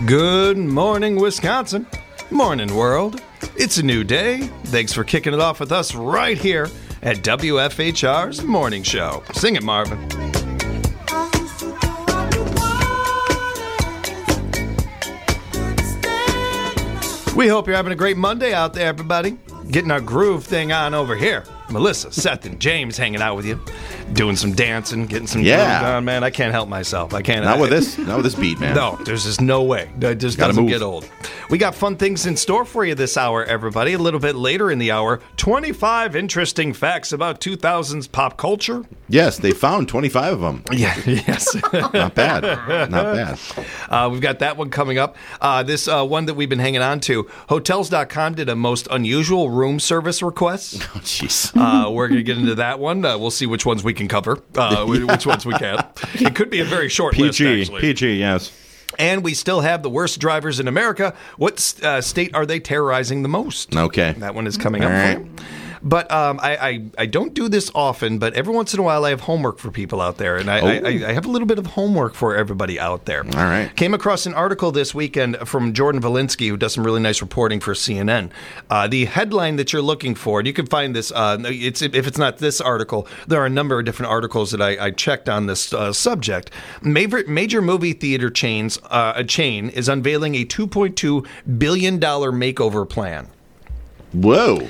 Good morning, Wisconsin. Morning, world. It's a new day. Thanks for kicking it off with us right here at WFHR's Morning Show. Sing it, Marvin. We hope you're having a great Monday out there, everybody. Getting our groove thing on over here. Melissa, Seth, and James hanging out with you, doing some dancing, getting some groove on, man. I can't help myself. I can't. Not with this beat, man. No, there's just no way. It just doesn't get old. We got fun things in store for you this hour, everybody. A little bit later in the hour, 25 interesting facts about 2000s pop culture. Yes, they found 25 of them. Yeah, yes. Not bad. Not bad. We've got that one coming up. This one that we've been hanging on to. Hotels.com did a most unusual room service request. Oh, jeez. We're going to get into that one. We'll see which ones we can cover, which ones we can't. It could be a very short list, actually. PG, yes. And we still have the worst drivers in America. What state are they terrorizing the most? Okay. That one is coming up for you. But I don't do this often, but every once in a while I have homework for people out there, and I have a little bit of homework for everybody out there. All right. Came across an article this weekend from Jordan Valinsky, who does some really nice reporting for CNN. The headline that you're looking for, and you can find this, if it's not this article, there are a number of different articles that I checked on this subject. Major movie theater chain is unveiling a $2.2 billion makeover plan. Whoa.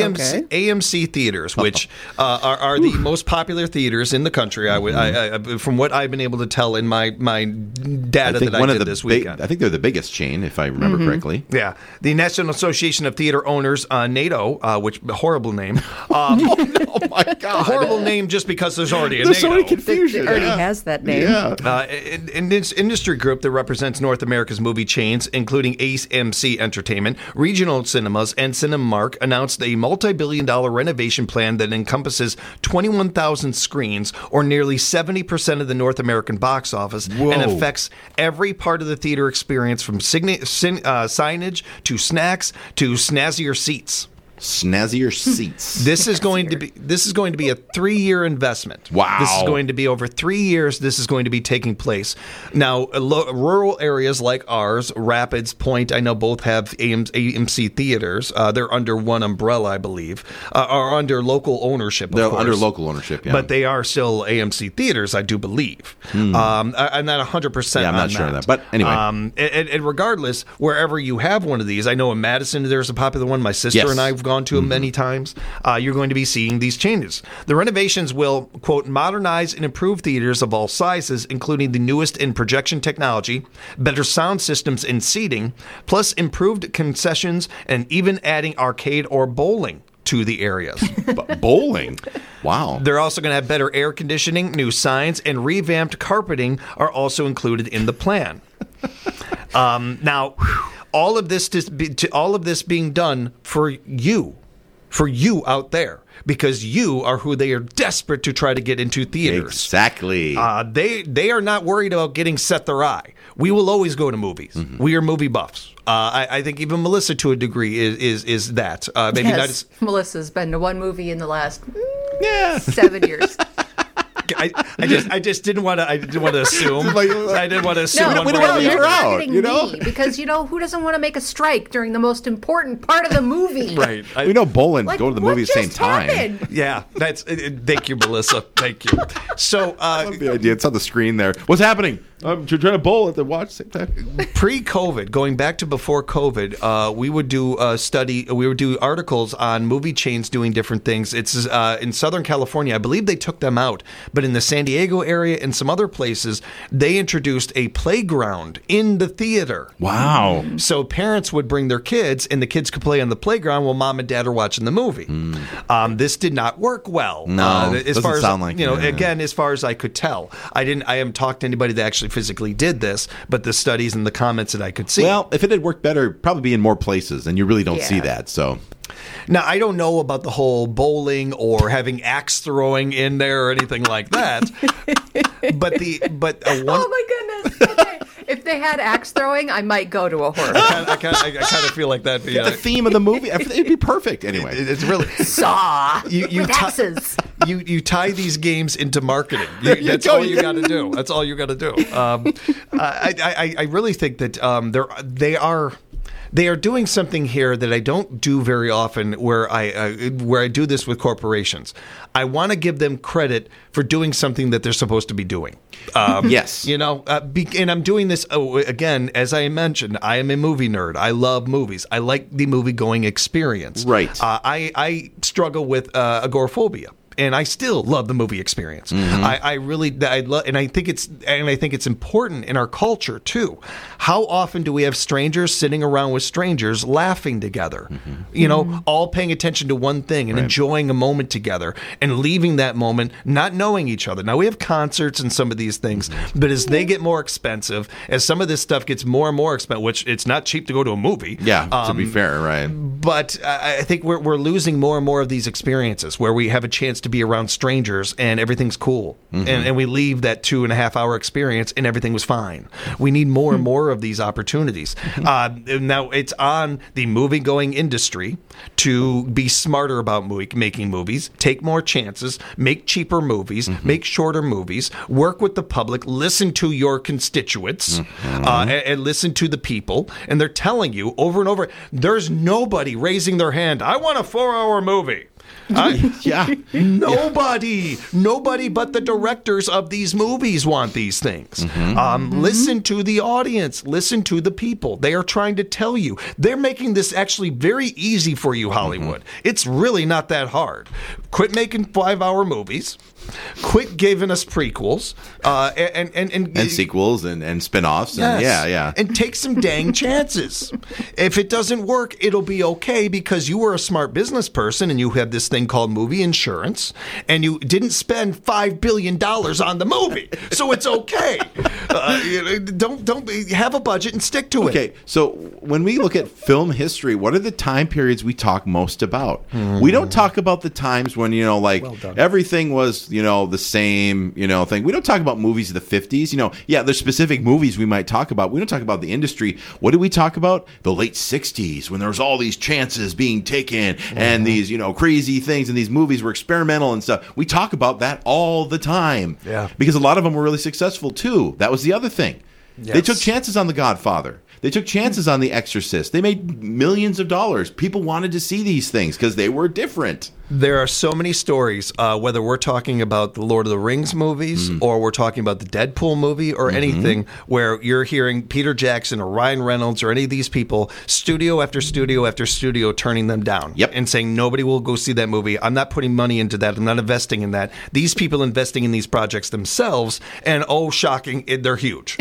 AMC theaters, which are the most popular theaters in the country. From what I've been able to tell in my data that I did this weekend. I think they're the biggest chain, if I remember correctly. Yeah. The National Association of Theater Owners, NATO, which horrible name. Oh my God. Horrible name just because there's already a There's NATO. so many confusion. It already has that name. Yeah. In this industry group that represents North America's movie chains, including AMC Entertainment, Regional Cinemas, and Cinemark, announced a multi-billion-dollar renovation plan that encompasses 21,000 screens, or nearly 70% of the North American box office, and affects every part of the theater experience, from signage to snacks to snazzier seats. Snazzier seats. This is going to be a 3-year investment. Wow. This is going to be over 3 years. This is going to be taking place. Now, rural areas like ours, Rapids, Point, I know both have AMC theaters. They're under one umbrella, I believe, are under local ownership. They're under local ownership, yeah. But they are still AMC theaters, I do believe. I'm not 100%. Yeah, I'm not sure of that. But anyway, and regardless, wherever you have one of these, I know in Madison there's a popular one. My sister and I have gone to them many times. You're going to be seeing these changes. The renovations will, quote, modernize and improve theaters of all sizes, including the newest in projection technology, better sound systems and seating, plus improved concessions, and even adding arcade or bowling to the areas. Bowling? Wow. They're also going to have better air conditioning, new signs, and revamped carpeting are also included in the plan. Now, all of this being done for you out there, because you are who they are desperate to try to get into theaters. Exactly. They are not worried about getting set their eye. We will always go to movies. We are movie buffs. I think even Melissa, to a degree, is that. Maybe yes, not as, Melissa's been to one movie in the last 7 years. I just didn't want to. I didn't want to assume. I didn't want to assume. No, we don't want to leave her out. You know, because who doesn't want to make a strike during the most important part of the movie? Right. We know Bolin go to the movie at the same time. Happened? Yeah, that's. Thank you, Melissa. Thank you. So I love the idea. It's on the screen there. What's happening? I'm trying to bowl at the watch at the same time. Pre-COVID, going back to before COVID, we would do a study. We would do articles on movie chains doing different things. It's in Southern California. I believe they took them out, but in the San Diego area and some other places, they introduced a playground in the theater. Wow! So parents would bring their kids, and the kids could play on the playground while mom and dad are watching the movie. This did not work well. No, as doesn't far as sound like again, as far as I could tell, I haven't talked to anybody that actually physically did this, but the studies and the comments that I could see. Well, if it had worked better, it'd probably be in more places, and you really don't see that. So now, I don't know about the whole bowling or having axe throwing in there or anything like that. Oh my goodness! Okay. If they had axe throwing, I might go to a horror. I kind of feel like that'd be the theme of the movie. It'd be perfect. Anyway, it's really Saw with axes. you tie these games into marketing. That's all you got to do. That's all you got to do. I really think that they are doing something here that I don't do very often, where I do this with corporations. I want to give them credit for doing something that they're supposed to be doing. Yes. And I'm doing this, again, as I mentioned, I am a movie nerd. I love movies. I like the movie-going experience. Right. I struggle with agoraphobia. And I still love the movie experience. I love, and I think it's important in our culture too. How often do we have strangers sitting around with strangers laughing together? All paying attention to one thing and enjoying a moment together, and leaving that moment not knowing each other. Now we have concerts and some of these things, but as they get more expensive, as some of this stuff gets more and more expensive, which it's not cheap to go to a movie. Yeah, to be fair, right? But I think we're losing more and more of these experiences where we have a chance to be around strangers and everything's cool, and we leave that 2.5 hour experience and everything was fine. We need more and more of these opportunities. Now it's on the movie going industry to be smarter about making movies, take more chances, make cheaper movies, make shorter movies, work with the public, listen to your constituents, and listen to the people. And they're telling you over and over, there's nobody raising their hand, I want a 4-hour movie. Nobody but the directors of these movies want these things. Listen to the audience, listen to the people. They are trying to tell you. They're making this actually very easy for you, Hollywood. It's really not that hard. Quit making 5-hour movies. Quit giving us prequels and sequels and spin-offs. Yes. And take some dang chances. If it doesn't work, it'll be okay, because you were a smart business person and you had this thing called movie insurance, and you didn't spend $5 billion on the movie, so it's okay. Don't have a budget and stick to it. Okay, so when we look at film history, what are the time periods we talk most about? We don't talk about the times when everything was the same thing. We don't talk about movies of the 50s. There's specific movies we might talk about. We don't talk about the industry. What do we talk about? The late 60s, when there was all these chances being taken and these crazy things, and these movies were experimental and stuff. We talk about that all the time. Yeah. Because a lot of them were really successful too. That was the other thing. Yes. They took chances on The Godfather. They took chances on The Exorcist. They made millions of dollars. People wanted to see these things because they were different. There are so many stories, whether we're talking about the Lord of the Rings movies or we're talking about the Deadpool movie or anything, where you're hearing Peter Jackson or Ryan Reynolds or any of these people, studio after studio after studio, turning them down and saying, nobody will go see that movie. I'm not putting money into that. I'm not investing in that. These people investing in these projects themselves, and shocking, they're huge.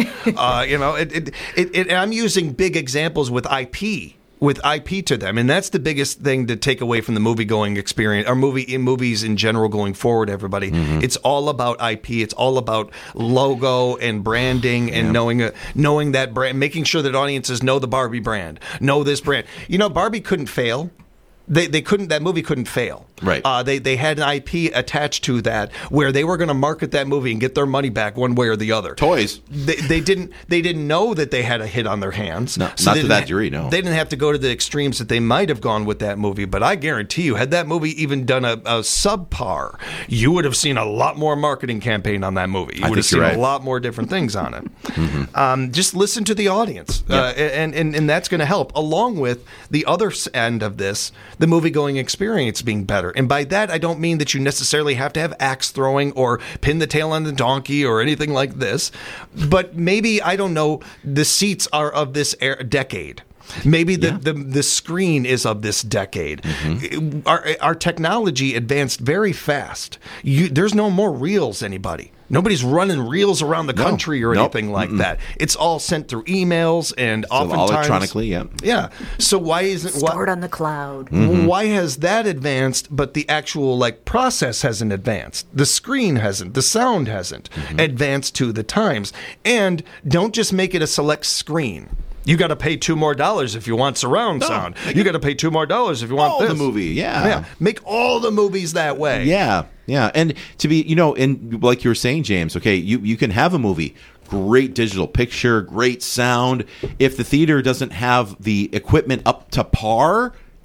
I'm using big examples with IP to them, and that's the biggest thing to take away from the movie-going experience, or movies in general going forward, everybody. It's all about IP. It's all about logo and branding and knowing that brand, making sure that audiences know the Barbie brand, know this brand. Barbie couldn't fail. They couldn't. That movie couldn't fail. Right. They had an IP attached to that where they were going to market that movie and get their money back one way or the other. Toys. They didn't know that they had a hit on their hands. No, not to that degree. No. They didn't have to go to the extremes that they might have gone with that movie. But I guarantee you, had that movie even done a subpar, you would have seen a lot more marketing campaign on that movie. You would have seen a lot more different things on it. Just listen to the audience, and that's going to help. Along with the other end of this, the movie-going experience being better. And by that, I don't mean that you necessarily have to have axe throwing or pin the tail on the donkey or anything like this. But maybe, I don't know, the seats are of this decade. Maybe the screen is of this decade. Our technology advanced very fast. There's no more reels, anybody. Nobody's running reels around the country or anything like that. It's all sent through emails and oftentimes electronically. Yeah. So why isn't stored on the cloud? Why has that advanced, but the actual process hasn't advanced? The screen hasn't. The sound hasn't advanced to the times. And don't just make it a select screen. You got to pay $2 more if you want surround sound. You got to pay $2 more if you want this. The movie, yeah. Make all the movies that way. Yeah. And to be, and like you were saying, James, okay, you can have a movie, great digital picture, great sound. If the theater doesn't have the equipment up to par,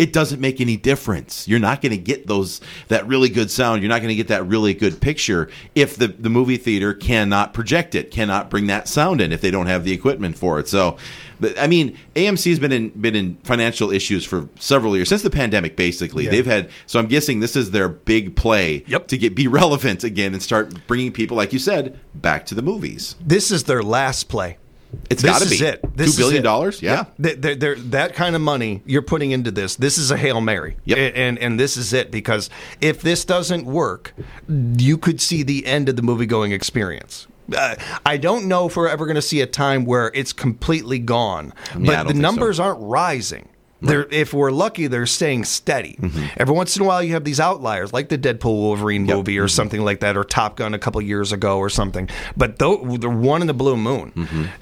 it doesn't make any difference. You're not going to get that really good sound. You're not going to get that really good picture if the movie theater cannot project it, cannot bring that sound in if they don't have the equipment for it. So, I mean, AMC's been in financial issues for several years since the pandemic. Basically, they've had. So I'm guessing this is their big play to be relevant again and start bringing people, like you said, back to the movies. This is their last play. It's got to be This $2 billion. Yeah, they're, that kind of money you're putting into this. This is a Hail Mary, and this is it, because if this doesn't work, you could see the end of the movie going experience. I don't know if we're ever going to see a time where it's completely gone, but the numbers aren't rising. If we're lucky, they're staying steady. Every once in a while, you have these outliers, like the Deadpool Wolverine movie or something like that, or Top Gun a couple years ago or something. But they're one in the blue moon.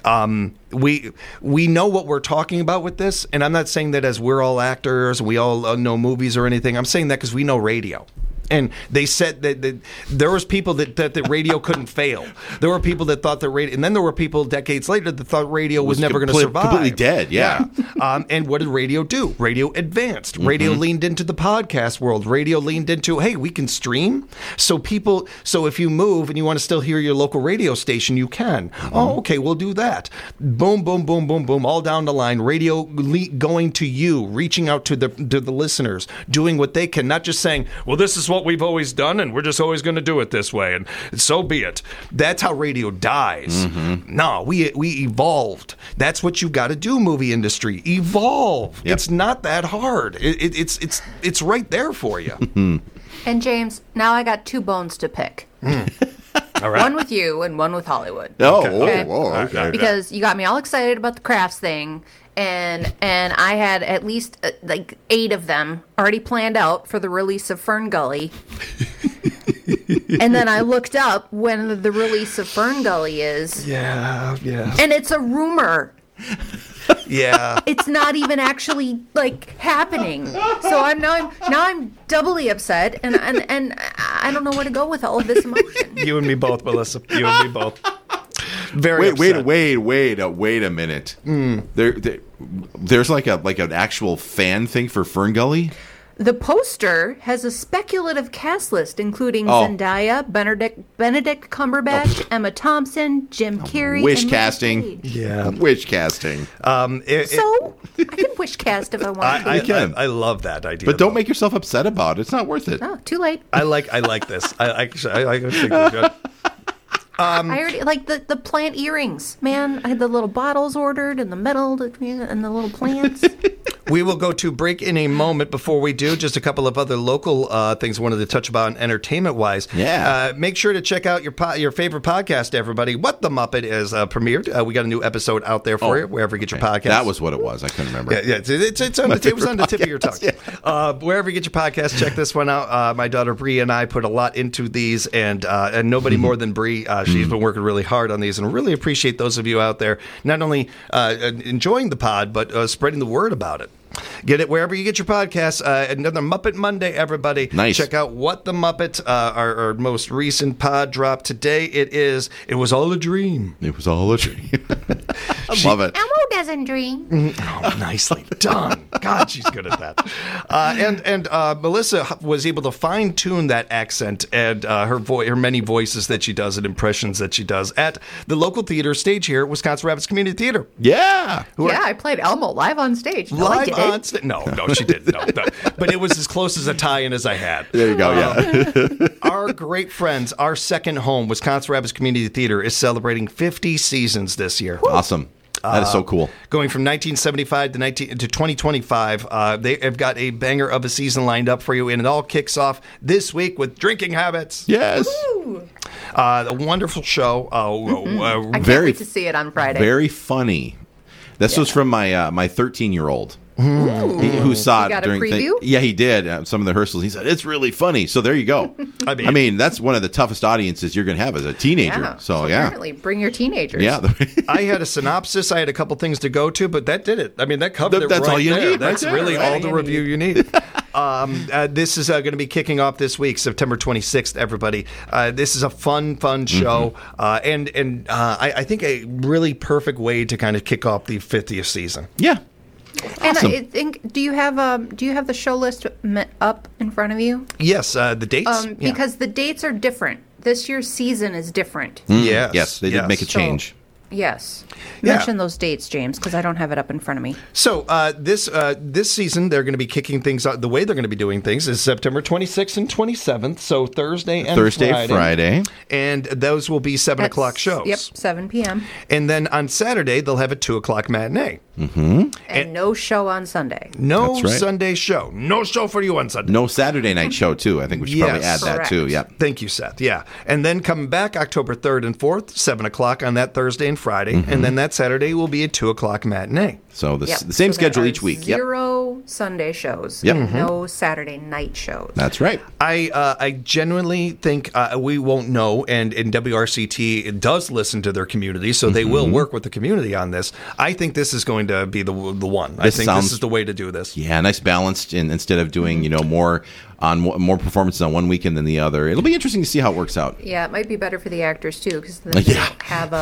We know what we're talking about with this, and I'm not saying that as we're all actors, we all know movies or anything. I'm saying that because we know radio. And they said that there was people that the radio couldn't fail. There were people that thought that radio, and then there were people decades later that thought radio was never going to survive. Completely dead, yeah. And what did radio do? Radio advanced. Radio leaned into the podcast world. Radio leaned into, hey, we can stream. So if you move and you want to still hear your local radio station, you can. Oh, okay, we'll do that. Boom, boom, boom, boom, boom, all down the line. Radio going to you, reaching out to the listeners, doing what they can, not just saying, well, this is what we've always done, and we're just always going to do it this way, and so be it. That's how radio dies. No, we evolved. That's what you've got to do, movie industry. Evolve. It's not that hard. It's right there for you. And James, now I got 2 bones to pick. All right. One with you and one with Hollywood. Okay. Because you got me all excited about the crafts thing, and I had at least like 8 of them already planned out for the release of Fern Gully. And then I looked up when the release of Fern Gully is. Yeah. And it's a rumor. Yeah. It's not even actually like happening. So I'm doubly upset, and I don't know where to go with all of this emotion. You and me both, Melissa. You and me both. Very upset. Wait a minute. There's like an actual fan thing for Fern Gully? The poster has a speculative cast list including Zendaya, Benedict Cumberbatch, Emma Thompson, Jim Carrey, Wish and casting. Yeah. Wish casting. So I can wish cast if I want to. I love that idea. But don't make yourself upset about it. It's not worth it. Oh, too late. I like this. I think we're good. I already like the plant earrings. Man, I had the little bottles ordered and the metal and the little plants. We will go to break in a moment. Before we do, just a couple of other local things I wanted to touch about entertainment-wise. Yeah. Make sure to check out your favorite podcast, everybody. What the Muppet is premiered. We got a new episode out there for you, wherever you get your podcast. That was what it was. I couldn't remember. Yeah, it was on the tip of your tongue. Yeah. Wherever you get your podcast, check this one out. My daughter Bree and I put a lot into these, and nobody more than Bree. She's been working really hard on these, and really appreciate those of you out there not only enjoying the pod, but spreading the word about it. Get it wherever you get your podcasts. Another Muppet Monday, everybody. Nice. Check out What the Muppet, our most recent pod drop today. It was all a dream. It was all a dream. I love it. Elmo doesn't dream. Oh, nicely done. God, she's good at that. And Melissa was able to fine tune that accent and her many voices that she does and impressions that she does at the local theater stage here at Wisconsin Rapids Community Theater. Yeah. I played Elmo live on stage. No, she didn't. No. But it was as close as a tie-in as I had. There you go, yeah. Our great friends, our second home, Wisconsin Rapids Community Theater, is celebrating 50 seasons this year. Awesome. That is so cool. Going from 1975 to 2025, they have got a banger of a season lined up for you, and it all kicks off this week with Drinking Habits. Yes. A wonderful show. I can't wait to see it on Friday. Very funny. This was from my 13-year-old. Who saw it during a preview? Yeah, he did. Some of the rehearsals. He said it's really funny. So there you go. I mean, that's one of the toughest audiences you're going to have as a teenager. Yeah. So yeah, apparently bring your teenagers. Yeah, I had a synopsis. I had a couple things to go to, but that did it. I mean, that covered it. That's right all you there. need. That's right really there. all the review you need. This is going to be kicking off this week, September 26th. Everybody, this is a fun show, and I think a really perfect way to kind of kick off the 50th season. Yeah. And Awesome. I think, do you have the show list up in front of you? Yes, the dates. Because the dates are different. This year's season is different. Yes, they did make a change. Yes. Yeah. Mention those dates, James, because I don't have it up in front of me. So this season, they're going to be kicking things out. The way they're going to be doing things is September 26th and 27th, so Thursday and Friday. And those will be 7 o'clock shows. Yep, 7 p.m. And then on Saturday, they'll have a 2 o'clock matinee. And no show on Sunday. No That's right. Sunday show. No show for you on Sunday. No Saturday night show, too. I think we should probably add that, too. Correct. Yep. Thank you, Seth. Yeah. And then coming back October 3rd and 4th, 7 o'clock on that Thursday and Friday. And then that Saturday will be a 2 o'clock matinee. So the Yep. same So there schedule are each week. Yep. 0 Sunday shows. Yep. And no Saturday night shows. That's right. I genuinely think we won't know, and WRCT does listen to their community, so they will work with the community on this. I think this is going to be the one. I think this is the way to do this. Yeah, nice balanced. Instead of doing more performances on one weekend than the other, it'll be interesting to see how it works out. Yeah, it might be better for the actors, too, because then they don't have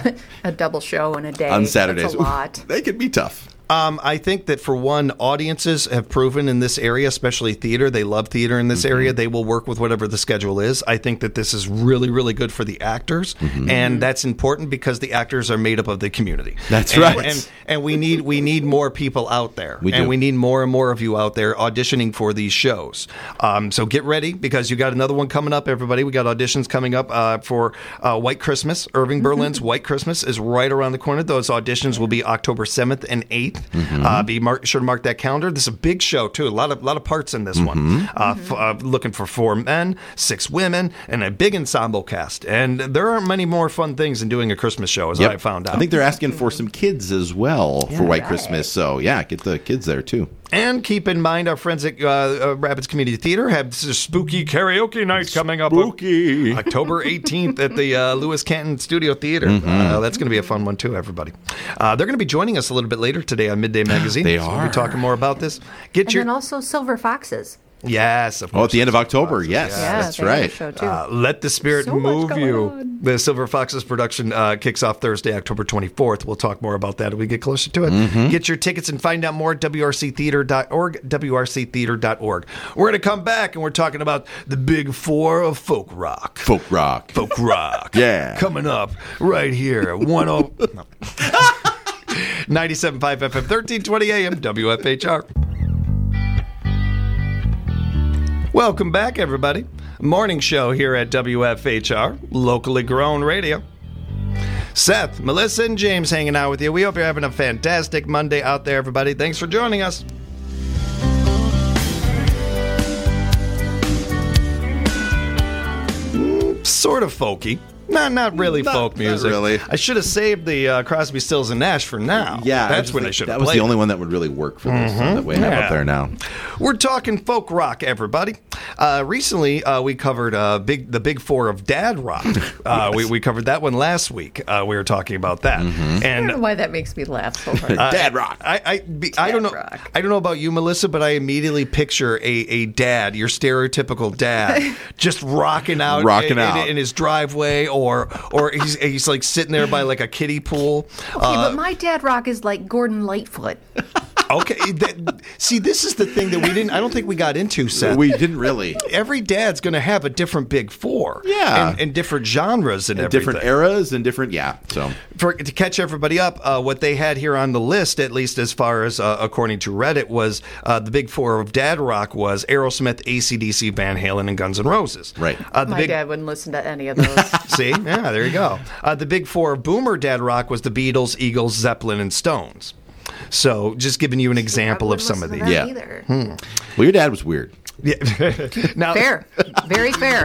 a double show in a day. On Saturdays. That's a lot. They could be tough. I think that for one, audiences have proven in this area, especially theater, they love theater in this area. They will work with whatever the schedule is. I think that this is really, really good for the actors, and that's important because the actors are made up of the community. That's right. And we need more people out there, We and do. we need more and more of you out there auditioning for these shows. So get ready because you got another one coming up, everybody. We got auditions coming up for White Christmas. Irving Berlin's White Christmas is right around the corner. Those auditions will be October 7th and 8th. Be sure to mark that calendar. This is a big show too. A lot of parts in this one. Looking for 4 men, 6 women, and a big ensemble cast. And there aren't many more fun things than doing a Christmas show, as I found out. I think they're asking for some kids as well for White Christmas. So yeah, get the kids there too. And keep in mind, our friends at Rapids Community Theater have this spooky karaoke night coming up. Spooky. October 18th at the Lewis Canton Studio Theater. That's going to be a fun one, too, everybody. They're going to be joining us a little bit later today on Midday Magazine. They So are. we'll be talking more about this. And then also Silver Foxes. Yes, of course. Oh, at the end of October. Yes, Yeah, that's they have a right. show, too. Let the Spirit So much move going you. on. The Silver Foxes production kicks off Thursday, October 24th. We'll talk more about that as we get closer to it. Get your tickets and find out more at WRCtheater.org, WRCtheater.org. We're going to come back and we're talking about the big 4 of folk rock. Folk rock. Folk rock. Yeah. Coming up right here at 97.5 FM, 1320 AM, WFHR. Welcome back, everybody. Morning show here at WFHR, locally grown radio. Seth, Melissa, and James hanging out with you. We hope you're having a fantastic Monday out there, everybody. Thanks for joining us. Sort of folky. Not really folk music. Not really. I should have saved the Crosby, Stills, and Nash for now. Yeah, that's when I should have That was played the only it. one that would really work for this. So that way, I have Yeah. up there now. We're talking folk rock, everybody. Recently, we covered the big 4 of dad rock. We covered that one last week. We were talking about that, I don't and know why that makes me laugh so hard. Dad rock. I don't know. rock. I don't know about you, Melissa, but I immediately picture a dad, your stereotypical dad, just rocking out in his driveway, or he's like sitting there by like a kiddie pool. Okay, but my dad rock is like Gordon Lightfoot. Okay, see, this is the thing that I don't think we got into, Seth. We didn't really. Every dad's going to have a different big 4. Yeah. And different genres and everything. Different eras and different, So To catch everybody up, what they had here on the list, at least as far as according to Reddit, was the big 4 of dad rock was Aerosmith, AC/DC, Van Halen, and Guns N' Roses. Right. My dad wouldn't listen to any of those. See? Yeah, there you go. The big 4 of boomer dad rock was the Beatles, Eagles, Zeppelin, and Stones. So just giving you an example of some of these. Yeah. Either. Well, your dad was weird. Yeah. Now, Fair. Very fair.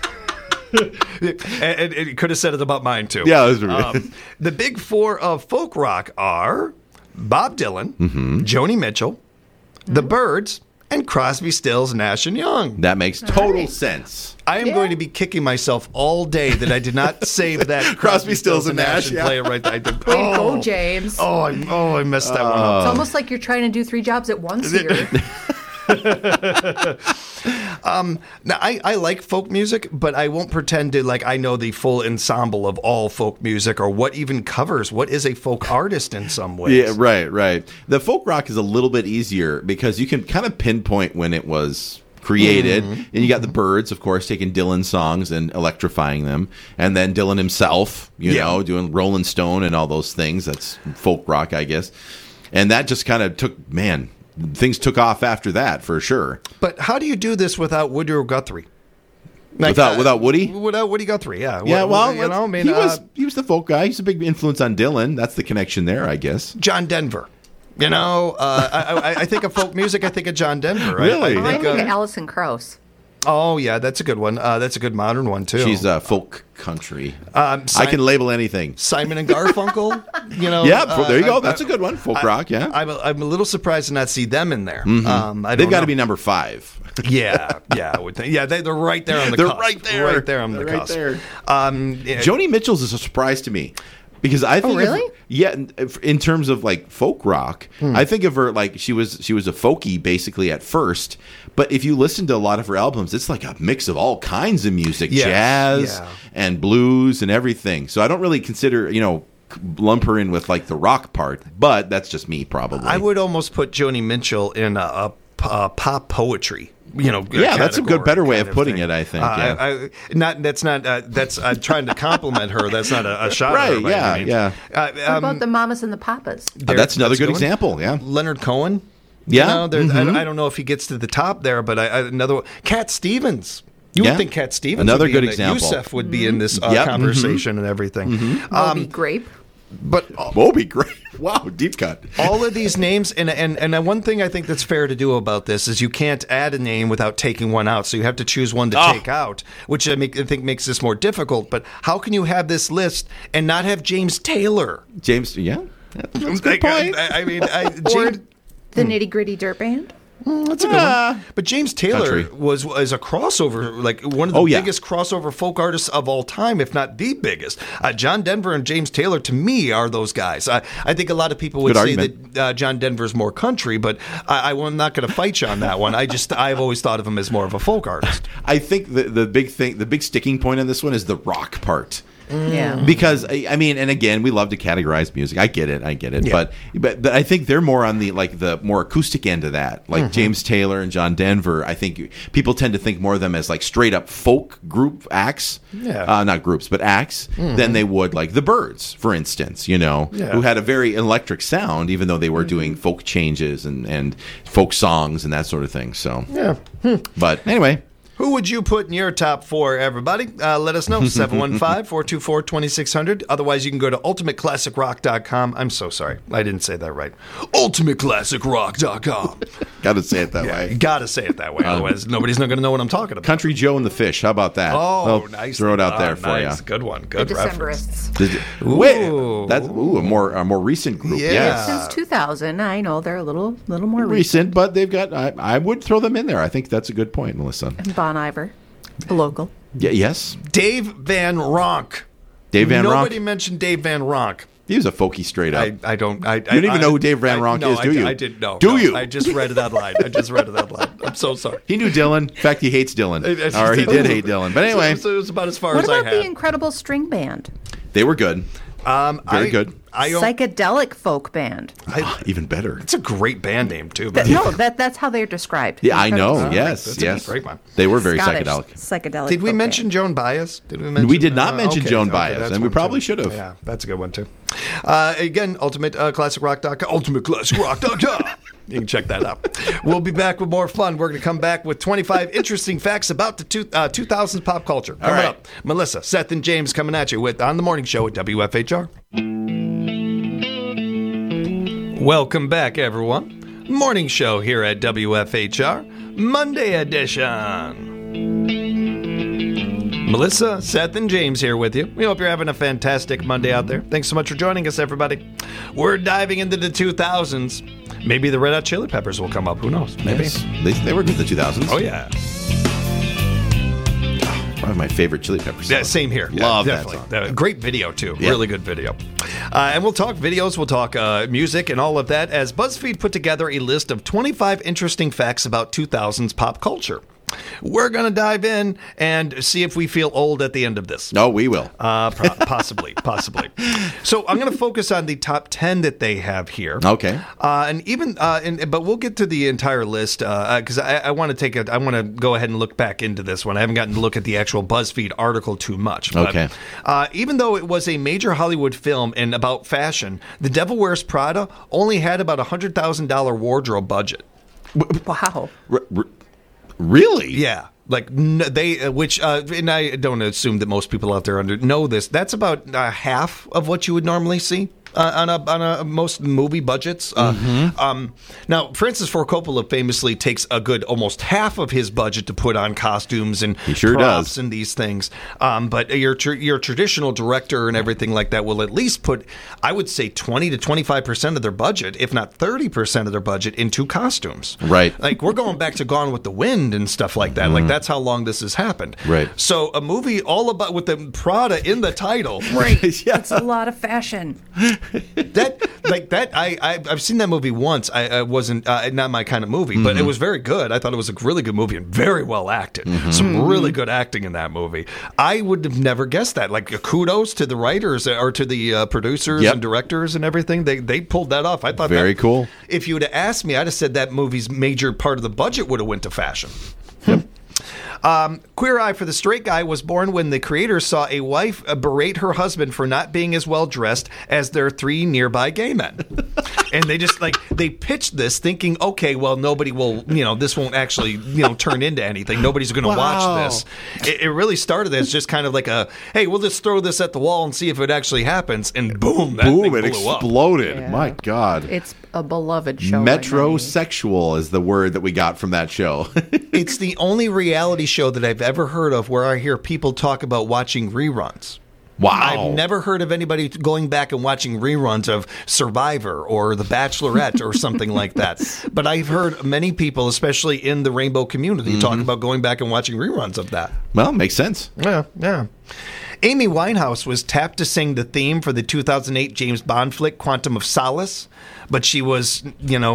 and it could have said it about mine, too. Yeah, that was The big 4 of folk rock are Bob Dylan, Joni Mitchell, The Byrds, and Crosby, Stills, Nash & Young. That makes total sense. I am going to be kicking myself all day that I did not save that Crosby, Stills, and Nash, and yeah. play it right there. Way to go, James. I messed that one up. It's almost like you're trying to do 3 jobs at once here. Now, I like folk music, but I won't pretend to I know the full ensemble of all folk music or what even covers what is a folk artist in some ways. Yeah, right. The folk rock is a little bit easier because you can kind of pinpoint when it was created. And you got the Byrds, of course, taking Dylan's songs and electrifying them. And then Dylan himself, you know, doing Rolling Stone and all those things. That's folk rock, I guess. And that just kind of things took off after that for sure. But how do you do this without Woody or Guthrie? Without Woody? Without Woody Guthrie, yeah. Yeah, well, he was the folk guy. He's a big influence on Dylan. That's the connection there, I guess. John Denver. I think of folk music. I think of John Denver. Really? I think of Alison Krauss. Oh, yeah, that's a good one. That's a good modern one, too. She's folk country. I can label anything. Simon and Garfunkel, there you go. That's a good one. Folk rock, yeah. I'm a little surprised to not see them in there. They've got to be number 5. Yeah. They're right there on the cusp. Right there on the cusp. Joni Mitchell's is a surprise to me. Because I think, in terms of folk rock, I think of her she was a folky basically at first, but if you listen to a lot of her albums, it's like a mix of all kinds of music, jazz and blues and everything. So I don't really consider lump her in with the rock part, but that's just me probably. I would almost put Joni Mitchell in a pop poetry. That's a better way of putting it. I think. That's I'm trying to compliment her. That's not a shot. Right? At her, what about the Mamas and the Papas? That's another good example. Yeah, Leonard Cohen. Yeah, I don't know if he gets to the top there, but another one. Cat Stevens. You would think Cat Stevens. Another would be good in example. Yusef would be in this conversation and everything. Moby Grape. But Moby Grape. Wow, deep cut. All of these names, and one thing I think that's fair to do about this is you can't add a name without taking one out. So you have to choose one to take out, which I think makes this more difficult. But how can you have this list and not have James Taylor? That's a good point. Or the Nitty Gritty Dirt Band? That's a good one. But James Taylor is a crossover, one of the biggest crossover folk artists of all time, if not the biggest. John Denver and James Taylor, to me, are those guys. I think a lot of people would say that John Denver's more country, but I'm not going to fight you on that one. I've always thought of him as more of a folk artist. I think the big sticking point on this one is the rock part. Yeah. Because and again, we love to categorize music. I get it. Yeah. But I think they're more on the more acoustic end of that. James Taylor and John Denver, I think people tend to think more of them as straight up folk group acts. Yeah. Not groups, but acts than they would the Byrds, for instance, who had a very electric sound, even though they were doing folk changes and folk songs and that sort of thing. So But anyway. Who would you put in your top 4, everybody? Let us know, 715-424-2600. Otherwise, you can go to ultimateclassicrock.com. I'm so sorry. I didn't say that right. ultimateclassicrock.com. Got to say it that way. Got to say it that way. Otherwise, nobody's not going to know what I'm talking about. Country Joe and the Fish. How about that? Oh, nice. Throw it out there for you. Good one. Good the reference. Decemberists. Wait, that's a more recent group. Yeah. Since 2000. I know they're a little more recent, but they've got. I would throw them in there. I think that's a good point, Melissa. And Bon Iver, a local. Yeah. Yes. Dave Van Ronk. Nobody mentioned Dave Van Ronk. He was a folky straight up. I don't. You don't even know who Dave Van Ronk is, do you? I didn't know. Do you? I just read that line. I'm so sorry. He knew Dylan. In fact, he hates Dylan. Or he did hate Dylan. But anyway. So it was about as far as I had. What about the Incredible String Band? They were good. Very good. Psychedelic folk band. Even better. It's a great band name too. That's how they're described. Yeah, I know. Yes. Great one. They were very Scottish psychedelic. Did we mention band. Joan Baez? We did not mention Joan Baez, and we probably should have. Yeah, that's a good one too. Again, ultimateclassicrock.com. Ultimateclassicrock.com. You can check that out. We'll be back with more fun. We're going to come back with 25 interesting facts about the 2000s pop culture. Coming up, Melissa, Seth, and James coming at you with On the Morning Show at WFHR. Welcome back, everyone. Morning Show here at WFHR, Monday edition. Melissa, Seth, and James here with you. We hope you're having a fantastic Monday out there. Thanks so much for joining us, everybody. We're diving into the 2000s. Maybe the Red Hot Chili Peppers will come up. Who knows? Maybe. Yes. They were good in the 2000s. Oh, yeah. One of my favorite Chili Peppers songs. Yeah, same here. Love yeah, that definitely. song. Great video, too. Yeah. Really good video. And we'll talk videos, we'll talk music and all of that as BuzzFeed put together a list of 25 interesting facts about 2000s pop culture. We're going to dive in and see if we feel old at the end of this. No, we will. Possibly. So I'm going to focus on the top 10 that they have here. Okay. But we'll get to the entire list because I want to go ahead and look back into this one. I haven't gotten to look at the actual BuzzFeed article too much. But, okay. Even though it was a major Hollywood film and about fashion, The Devil Wears Prada only had about $100,000 wardrobe budget. Wow. Really? Yeah. Like and I don't assume that most people out there know this. That's about half of what you would normally see on a most movie budgets. Now, Francis Ford Coppola famously takes a good almost half of his budget to put on costumes and props and these things. But your traditional director and everything like that will at least put, I would say, 20 to 25% of their budget, if not 30% of their budget, into costumes. Right. Like we're going back to Gone with the Wind and stuff like that. Like that's how long this has happened. Right. So a movie all about with the Prada in the title. Right. Yeah. It's a lot of fashion. I've seen that movie once. I wasn't not my kind of movie, but it was very good. I thought it was a really good movie and very well acted. Some really good acting in that movie. I would have never guessed that. Like kudos to the writers or to the producers and directors and everything. They pulled that off. I thought very cool. If you would have asked me, I'd have said that movie's major part of the budget would have went to fashion. Yep. Queer Eye for the Straight Guy was born when the creators saw a wife berate her husband for not being as well dressed as their 3 nearby gay men. And they just they pitched this thinking, okay, well, nobody will, this won't actually, turn into anything. Nobody's going to watch this. It really started as just kind of like hey, we'll just throw this at the wall and see if it actually happens. And boom, that thing it blew exploded. Yeah. My God. It's a beloved show. Metrosexual is the word that we got from that show. It's the only reality show that I've ever heard of where I hear people talk about watching reruns. Wow. I've never heard of anybody going back and watching reruns of Survivor or The Bachelorette or something like that. But I've heard many people, especially in the rainbow community, talk about going back and watching reruns of that. Well, makes sense. Yeah. Amy Winehouse was tapped to sing the theme for the 2008 James Bond flick Quantum of Solace, but she was,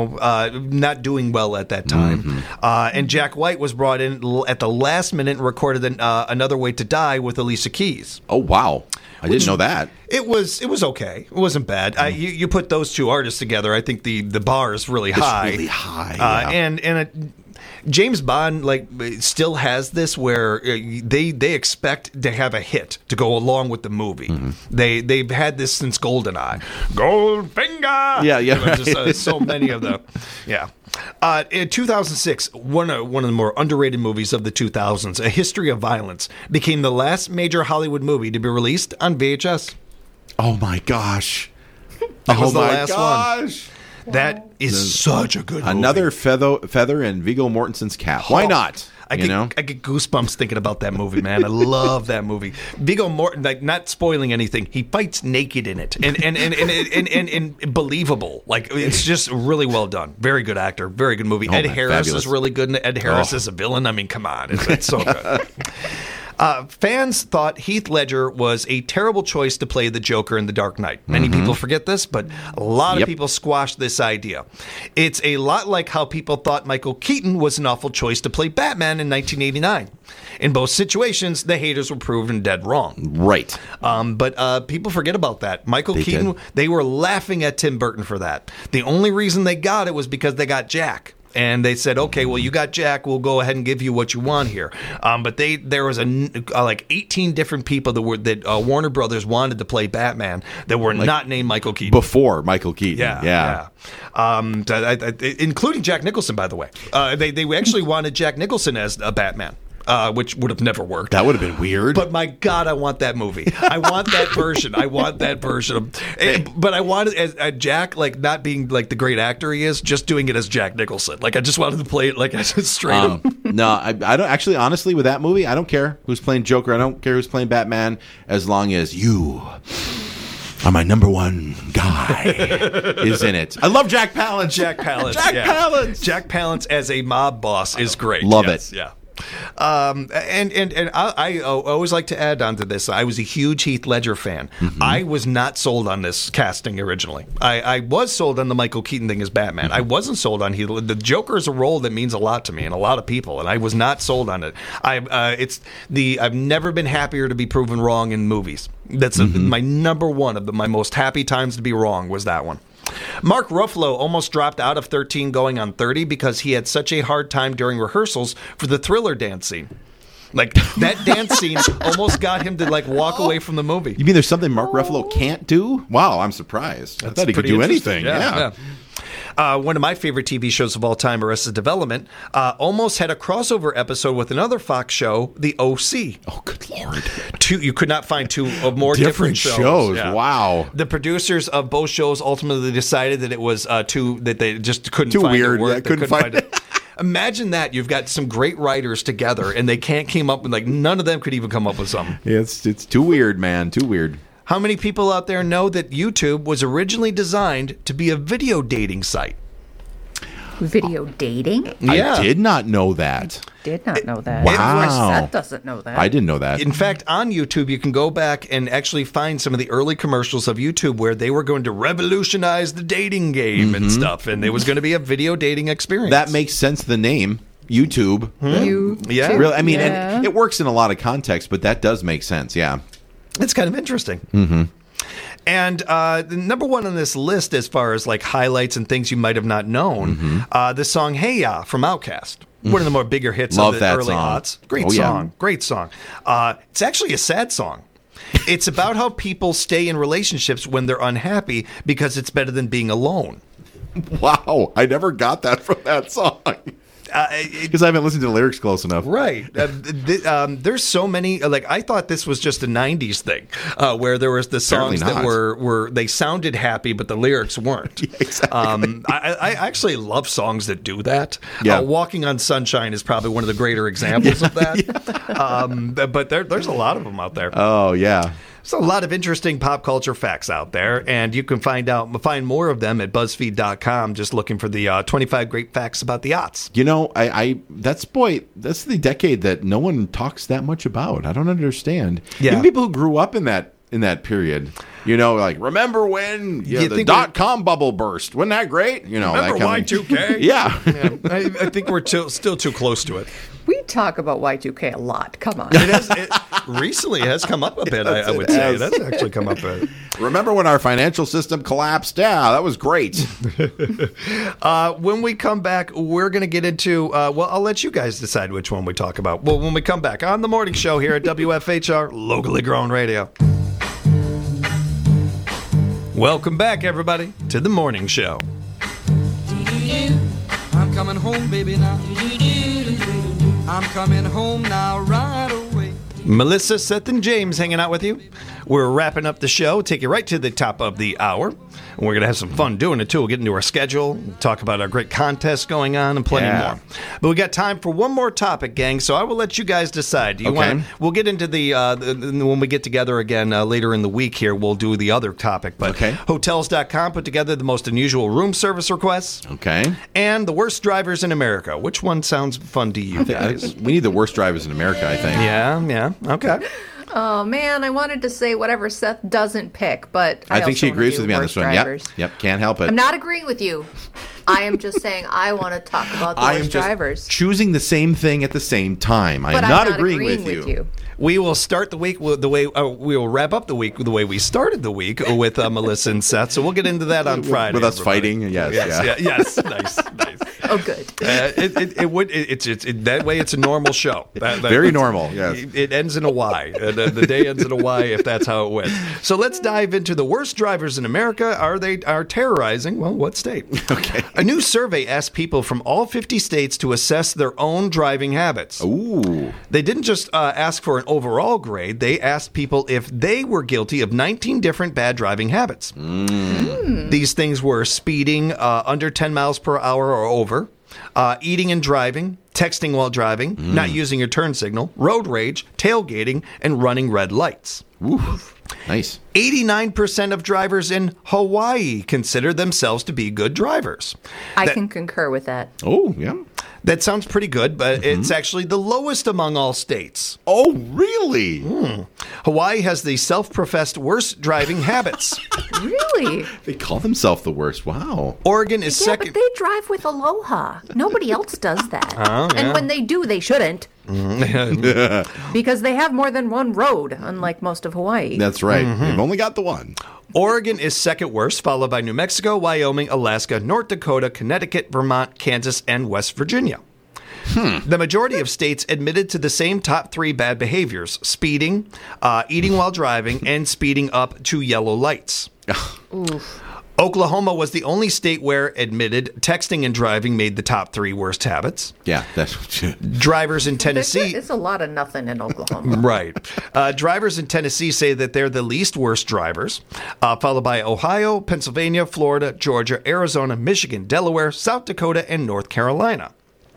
not doing well at that time. And Jack White was brought in at the last minute and recorded Another Way to Die with Alicia Keys. Oh, wow. I didn't know that. It was okay. It wasn't bad. You put those two artists together, I think the bar is really high. It's really high, yeah. James Bond still has this where they expect to have a hit to go along with the movie. They've had this since GoldenEye. Goldfinger. Yeah. Just, so many of them. Yeah. In 2006, one of the more underrated movies of the 2000s, A History of Violence, became the last major Hollywood movie to be released on VHS. Oh my gosh. That was the last one. Wow. That is such a good movie. Another feather in Viggo Mortensen's cap. Why not? I get goosebumps thinking about that movie, man. I love that movie. Viggo Mortensen, not spoiling anything, he fights naked in it, and believable. It's just really well done. Very good actor. Very good movie. Ed Harris is really good. Ed Harris is a villain. I mean, come on, it's so good. Fans thought Heath Ledger was a terrible choice to play the Joker in The Dark Knight. Many people forget this, but a lot of people squashed this idea. It's a lot like how people thought Michael Keaton was an awful choice to play Batman in 1989. In both situations, the haters were proven dead wrong. Right. But people forget about that. Michael Keaton, they were laughing at Tim Burton for that. The only reason they got it was because they got Jack. And they said, okay, well, you got Jack. We'll go ahead and give you what you want here. But there was 18 different people that Warner Brothers wanted to play Batman that were not named Michael Keaton. Before Michael Keaton. Yeah. Including Jack Nicholson, by the way. They actually wanted Jack Nicholson as a Batman. Which would have never worked. That would have been weird. But my God, I want that movie. I want that version. But I wanted as Jack, not being the great actor he is, just doing it as Jack Nicholson. I just wanted to play it straight up. No, I don't actually. Honestly, with that movie, I don't care who's playing Joker. I don't care who's playing Batman, as long as you are my number one guy is in it. I love Jack Palance. Jack Palance. Jack Palance as a mob boss is great. Love it. Yeah. And I always like to add on to this. I was a huge Heath Ledger fan. I was not sold on this casting originally. I was sold on the Michael Keaton thing as Batman. I wasn't sold on Heath. The Joker is a role that means a lot to me and a lot of people, and I was not sold on it. I've never been happier to be proven wrong in movies. That's my number one of my most happy times to be wrong was that one. Mark Ruffalo almost dropped out of 13 going on 30 because he had such a hard time during rehearsals for the Thriller dance scene. Like, that dance scene almost got him to, like, walk away from the movie. You mean there's something Mark Ruffalo can't do? Wow, I'm surprised. I thought he could do anything. Yeah. One of my favorite TV shows of all time, Arrested Development, almost had a crossover episode with another Fox show, The O.C. Oh, good Lord. You could not find two of more different shows. Yeah. Wow. The producers of both shows ultimately decided that it was that they just couldn't too find weird. it. Yeah, couldn't find it. Imagine that. You've got some great writers together, and they can't come up with, like, none of them could even come up with something. Yeah, it's too weird, man. Too weird. How many people out there know that YouTube was originally designed to be a video dating site? Video dating? Yeah. I did not know that. Did not know that. Wow. Of course, Seth doesn't know that. I didn't know that. In fact, on YouTube, you can go back and actually find some of the early commercials of YouTube where they were going to revolutionize the dating game and stuff, and it was going to be a video dating experience. That makes sense, the name. YouTube. Yeah. Really, I mean, and it works in a lot of contexts, but that does make sense, yeah. It's kind of interesting. Mm-hmm. And the number one on this list, as far as like highlights and things you might have not known, the song "Hey Ya" from Outkast, one of the more bigger hits Love of the that early song. aughts. Great song. It's actually a sad song. It's about how people stay in relationships when they're unhappy because it's better than being alone. Wow, I never got that from that song. Because I haven't listened to the lyrics close enough. Right. There's so many. Like, I thought this was just a 90s thing where there was the songs that were they sounded happy, but the lyrics weren't. Yeah, exactly. I actually love songs that do that. Yeah. Walking on Sunshine is probably one of the greater examples of that. But there's a lot of them out there. Oh, yeah. There's a lot of interesting pop culture facts out there, and you can find more of them at BuzzFeed.com, just looking for the 25 great facts about the aughts. You know, that's the decade that no one talks that much about. I don't understand. Yeah. Even people who grew up in that period, you know, like, remember when the .com bubble burst? Wasn't that great? You know, remember Y2K? Yeah. I think we're still too close to it. We talk about Y2K a lot. Come on. It recently has come up a bit, I would say. That's actually come up a bit. Remember when our financial system collapsed? Yeah, that was great. When we come back, we're going to get into, I'll let you guys decide which one we talk about. Well, when we come back on The Morning Show here at WFHR, locally grown radio. Welcome back, everybody, to The Morning Show. I'm coming home, baby, now. I'm coming home now right away. Melissa, Seth, and James hanging out with you. We're wrapping up the show, take you right to the top of the hour. And we're going to have some fun doing it, too. We'll get into our schedule, talk about our great contests going on, and plenty more. But we got time for one more topic, gang, so I will let you guys decide. Do you want? We'll get into the when we get together again later in the week here, we'll do the other topic. But Hotels.com put together the most unusual room service requests. Okay. And the worst drivers in America. Which one sounds fun to you guys? We need the worst drivers in America, I think. Yeah. Okay. Oh, man, I wanted to say whatever Seth doesn't pick, but I think she agrees with me on this one. Yep, can't help it. I'm not agreeing with you. I am just saying I want to talk about the worst drivers. Choosing the same thing at the same time. I'm not agreeing with you. We will start the week the way we will wrap up the week the way we started the week with Melissa and Seth. So we'll get into that on Friday with us fighting. Yes. Nice. Oh, good. It's that way. It's a normal show. Very normal. Yes. It ends in a Y. The day ends in a Y if that's how it went. So let's dive into the worst drivers in America. Are terrorizing? Well, what state? Okay. A new survey asked people from all 50 states to assess their own driving habits. Ooh. They didn't just ask for an overall grade. They asked people if they were guilty of 19 different bad driving habits. These things were speeding under 10 miles per hour or over, eating and driving, texting while driving, not using your turn signal, road rage, tailgating, and running red lights. Ooh. Nice. 89% of drivers in Hawaii consider themselves to be good drivers. I can concur with that. Oh, yeah. That sounds pretty good, but it's actually the lowest among all states. Oh, really? Hawaii has the self-professed worst driving habits. Really? They call themselves the worst. Wow. Oregon is Yeah, second. but they drive with Aloha. Nobody else does that. Oh, yeah. And when they do, they shouldn't. Because they have more than one road, unlike most of Hawaii. That's right. They've only got the one. Oregon is second worst, followed by New Mexico, Wyoming, Alaska, North Dakota, Connecticut, Vermont, Kansas, and West Virginia. The majority of states admitted to the same top 3 bad behaviors: speeding, eating while driving, and speeding up to yellow lights. Oof. Oklahoma was the only state where admitted texting and driving made the top 3 worst habits. Yeah, that's Drivers in Tennessee... It's a lot of nothing in Oklahoma. Right. Drivers in Tennessee say that they're the least worst drivers, followed by Ohio, Pennsylvania, Florida, Georgia, Arizona, Michigan, Delaware, South Dakota, and North Carolina.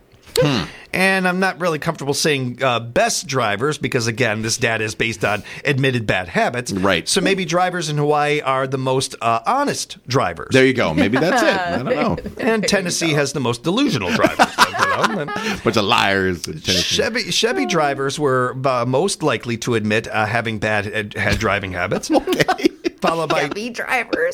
And I'm not really comfortable saying best drivers because, again, this data is based on admitted bad habits. Right. So maybe drivers in Hawaii are the most honest drivers. There you go. Maybe that's it. I don't know. And Tennessee has the most delusional drivers. Bunch of liars. in Tennessee. Chevy drivers were most likely to admit having bad driving habits. Okay. Followed by Chevy drivers.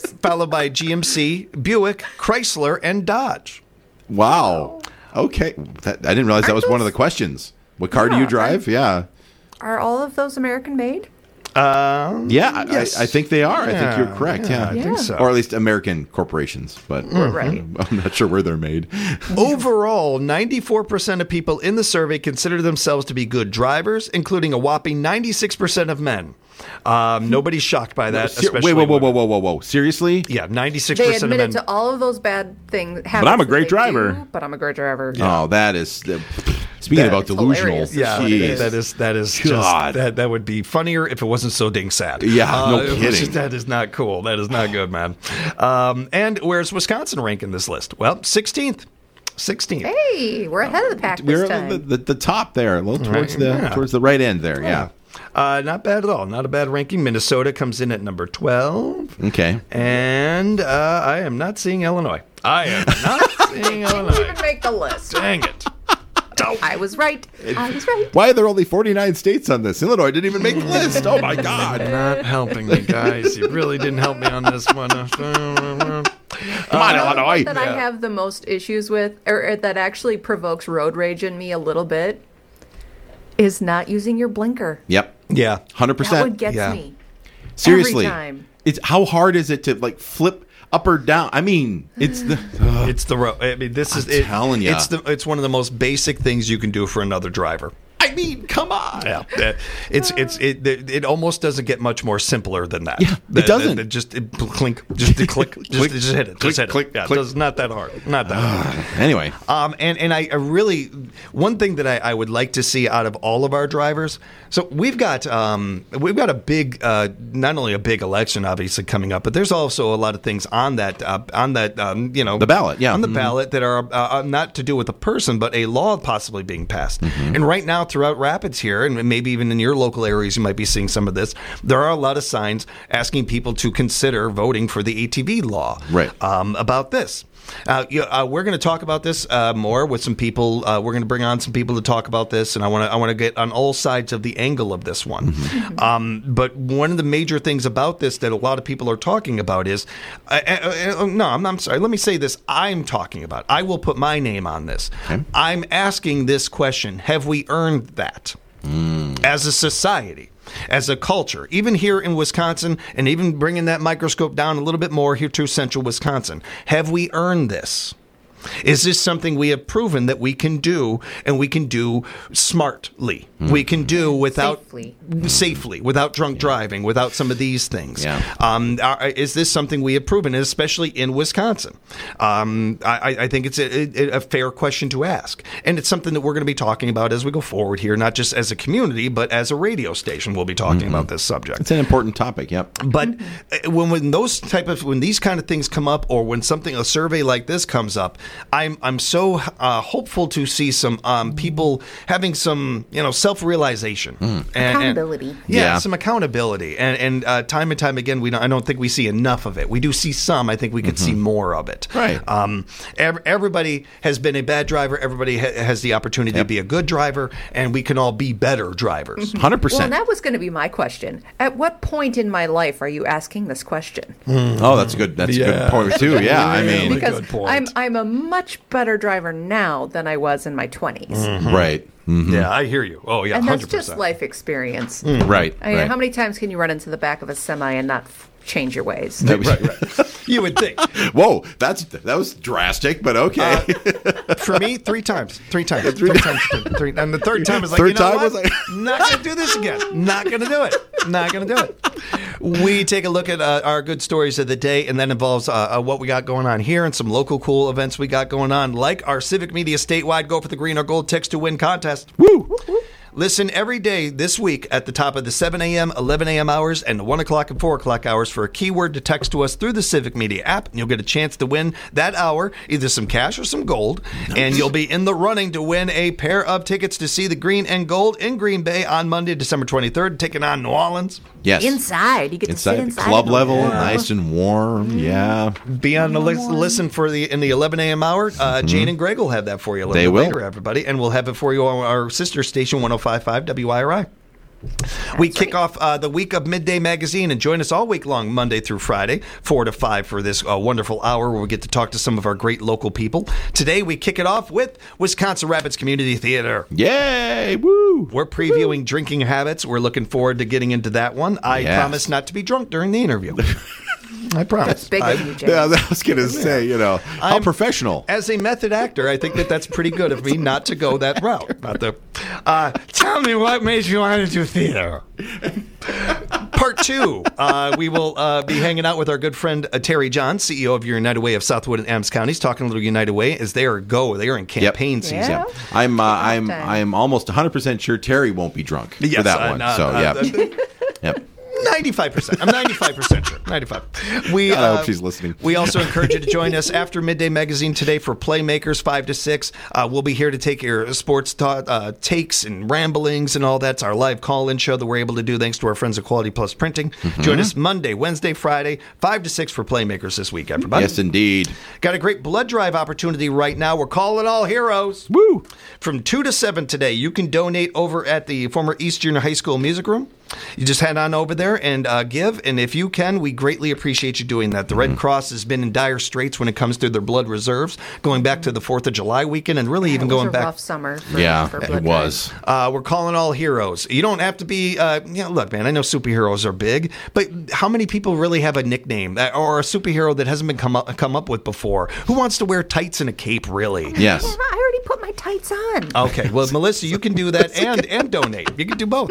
GMC, Buick, Chrysler, and Dodge. Wow. Okay. I didn't realize that was one of the questions. What car do you drive? Yeah. Are all of those American made? Yeah, Yes. I think they are. I think you're correct. Yeah. I think so. Or at least American corporations, but Right. I'm not sure where they're made. Overall, 94% of people in the survey consider themselves to be good drivers, including a whopping 96% of men. Nobody's shocked by that, especially Whoa. Seriously? Yeah, 96% They of admitted men. to all of those bad things. But I'm a great driver. But I'm a great driver. Oh, that is... Speaking about It's delusional. hilarious. Yeah, Jeez. that is God. just that would be funnier if it wasn't so dang sad. Yeah, no it was kidding. just- that is not cool. That is not good, man. And where's Wisconsin rank in this list? Well, 16th. 16th. Hey, we're ahead of the pack We're this time. at the top there, a little towards the right end there. Yeah. Not bad at all. Not a bad ranking. Minnesota comes in at number 12. Okay. And I am not seeing Illinois. I am not seeing Didn't Illinois. even make the list. Dang it. I was right. I was right. Why are there only 49 states on this? Illinois didn't even make the list. Oh my God. Not helping me, guys. You really didn't help me on this one. Come on, Illinois. That I have the most issues with, or that actually provokes road rage in me a little bit, is not using your blinker. Yep. Yeah. 100%. That one gets Yeah. me. Seriously. Every time. It's how hard is it to like flip up or down? I mean, it's the It's the road. I mean, this is I'm telling ya. It's one of the most basic things you can do for another driver. I mean, come on. Yeah, it almost doesn't get much more simpler than that. Yeah, it doesn't. Clink, just click, just hit it, just hit click, it. Yeah, click. it's not that hard, not that hard. Anyway, And I really, one thing that I would like to see out of all of our drivers. So we've got a big, not only a big election obviously coming up, but there's also a lot of things on that the ballot, yeah. on the ballot that are not to do with a person, but a law possibly being passed. And right now throughout Rapids here, and maybe even in your local areas, you might be seeing some of this. There are a lot of signs asking people to consider voting for the ATV law. Right. About this. We're going to talk about this more with some people. We're going to bring on some people to talk about this, and I want to get on all sides of the angle of this one. But one of the major things about this that a lot of people are talking about is, I'm sorry. Let me say this. I'm talking about. I will put my name on this. Okay. I'm asking this question: have we earned that as a society? As a culture, even here in Wisconsin, and even bringing that microscope down a little bit more here to central Wisconsin, have we earned this? Is this something we have proven that we can do, and we can do smartly? We can do without safely, without drunk driving, without some of these things. Yeah. Is this something we have proven, especially in Wisconsin? I think it's a fair question to ask, and it's something that we're going to be talking about as we go forward here, not just as a community, but as a radio station. We'll be talking about this subject. it's an important topic. Yep. But when these kind of things come up, or when a survey like this comes up, I'm so hopeful to see some people having some self-realization and Accountability. some accountability and time and time again I don't think we see enough of it. We do see some. I think we could see more of it. Right. Everybody has been a bad driver. Everybody has the opportunity to be a good driver, and we can all be better drivers. 100%. Well, that was going to be my question. At what point in my life are you asking this question? Oh, that's good. That's a good point too. Yeah, I mean, Because good point. I'm a much better driver now than I was in my 20s. right. Mhm. Yeah, I hear you. Oh, yeah, And 100%. that's just life experience. Right. I mean, right. how many times can you run into the back of a semi and not change your ways? Right. You would think. Whoa, that was drastic, but okay. For me, 3 times. 3 times. Three and the third time was like, Third time what? was like- Not going to do this again. Not going to do it. Not going to do it. We take a look at our good stories of the day, and that involves what we got going on here and some local cool events we got going on, like our Civic Media statewide Go for the Green or Gold Text to Win contest. Woo! Listen every day this week at the top of the 7 a.m., 11 a.m. hours, and the 1 o'clock and 4 o'clock hours for a keyword to text to us through the Civic Media app. And you'll get a chance to win that hour, either some cash or some gold. Nice. And you'll be in the running to win a pair of tickets to see the Green and Gold in Green Bay on Monday, December 23rd, taking on New Orleans. Yes. Inside. You get to sit inside. Club level, nice and warm. Yeah. Be on the listen for in the 11 a.m. hour. Jane and Greg will have that for you a little bit later, everybody. And we'll have it for you on our sister station, 105.5 WIRI. We kick off the week of Midday Magazine, and join us all week long, Monday through Friday, 4 to 5 for this wonderful hour where we get to talk to some of our great local people. Today, we kick it off with Wisconsin Rapids Community Theater. Yay! Woo! We're previewing drinking habits. We're looking forward to getting into that one. I promise not to be drunk during the interview. I promise. That's big of you, James. Yeah, I was going to say, how professional. As a method actor, I think that's pretty good of me not to go that route. Not to, tell me what made you want to do theater. Part 2, we will be hanging out with our good friend Terry John, CEO of your United Way of Southwood and Adams Counties, talking a little United Way as they are in campaign season. Yeah. I'm almost 100% sure Terry won't be drunk for that one. Yep. 95%. I'm 95% sure. 95. I hope she's listening. We also encourage you to join us after Midday Magazine today for Playmakers 5 to 6. We'll be here to take your sports takes and ramblings and all that. It's our live call-in show that we're able to do thanks to our friends at Quality Plus Printing. Mm-hmm. Join us Monday, Wednesday, Friday, 5 to 6 for Playmakers this week, everybody. Yes, indeed. Got a great blood drive opportunity right now. We're calling all heroes. Woo! From 2 to 7 today, you can donate over at the former East Junior High School Music Room. You just head on over there and give, and if you can, we greatly appreciate you doing that. The Red Cross has been in dire straits when it comes to their blood reserves, going back to the 4th of July weekend, and really even going back. It was a rough summer. For it was. We're calling all heroes. You don't have to be. Look, man, I know superheroes are big, but how many people really have a nickname or a superhero that hasn't been come up with before? Who wants to wear tights and a cape? Really? Yes. I already put my tights on. Okay. Well, Melissa, you can do that and donate. You can do both.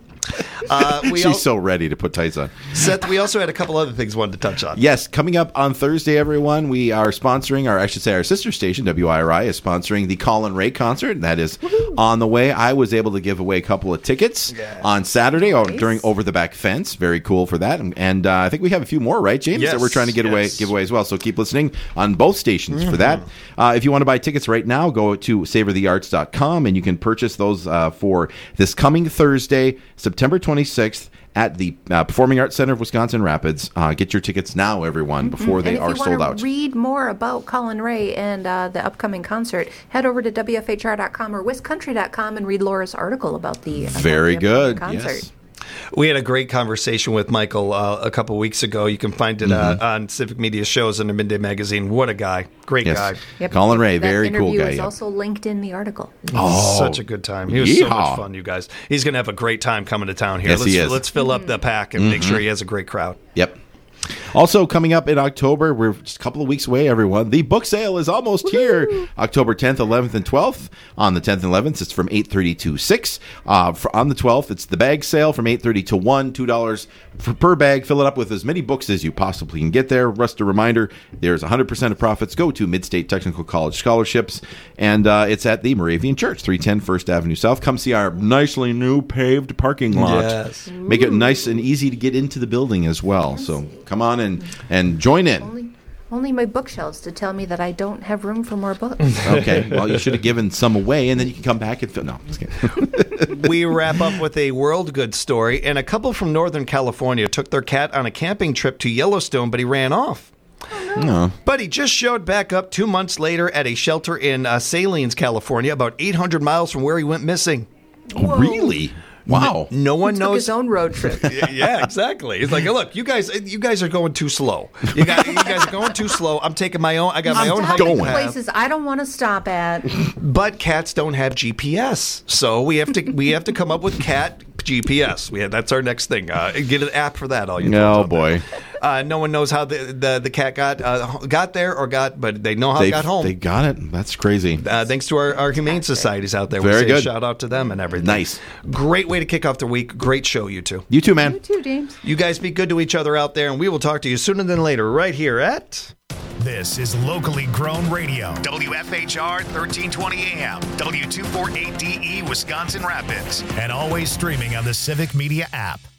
She's so ready to put tights on. Seth, we also had a couple other things we wanted to touch on. Yes, coming up on Thursday, everyone, we are sponsoring, our sister station, WIRI, is sponsoring the Colin Ray concert. That is on the way. I was able to give away a couple of tickets on Saturday during Over the Back Fence. Very cool for that. And I think we have a few more, right, James, that we're trying to give away as well. So keep listening on both stations for that. If you want to buy tickets right now, go to savorthearts.com, and you can purchase those for this coming Thursday, September 26th, at the Performing Arts Center of Wisconsin Rapids. Get your tickets now, everyone, before they are sold out. If you want to read more about Colin Ray and the upcoming concert, head over to WFHR.com or WisCountry.com and read Laura's article about the Very good concert. Yes. We had a great conversation with Michael a couple weeks ago. You can find it on Civic Media Shows and the Midday Magazine. What a guy. Great guy. Yep. Colin Ray, very cool guy. That interview is also linked in the article. Such a good time. He was so much fun, you guys. He's going to have a great time coming to town here. Yes, he is. Let's fill up the pack and make sure he has a great crowd. Yep. Also coming up in October, we're just a couple of weeks away, everyone. The book sale is almost here. October 10th, 11th, and 12th. On the 10th and 11th, it's from 8:30 to 6. On the 12th, it's the bag sale from 8:30 to 1, $2 per bag. Fill it up with as many books as you possibly can get there. Just a reminder, there's 100% of profits go to Mid-State Technical College scholarships, and it's at the Moravian Church, 310 First Avenue South. Come see our nicely new paved parking lot. Yes. Make it nice and easy to get into the building as well. So come on and join in. Only my bookshelves to tell me that I don't have room for more books. Okay, well, you should have given some away, and then you can come back and fill. No, I'm just kidding. We wrap up with a world good story, and a couple from Northern California took their cat on a camping trip to Yellowstone, but he ran off. No. But he just showed back up 2 months later at a shelter in Salines, California, about 800 miles from where he went missing. Oh, really? Wow. No one Took knows. his own road trip. Yeah, exactly. He's like, look, you guys are going too slow. You guys are going too slow. I'm taking my own. I got my own hiking path. Places I don't want to stop at. But cats don't have GPS, so we have to come up with cat GPS. That's our next thing. Get an app for that. All you. Oh boy. No one knows how the cat got there but they know how it got home. They got it. That's crazy. Thanks to our humane societies out there. Very we say good. Shout out to them and everything. Nice. Great way to kick off the week. Great show, you two. You too, man. You too, James. You guys be good to each other out there, and we will talk to you sooner than later right here at... This is locally grown radio. WFHR 1320 AM, W248DE, Wisconsin Rapids. And always streaming on the Civic Media app.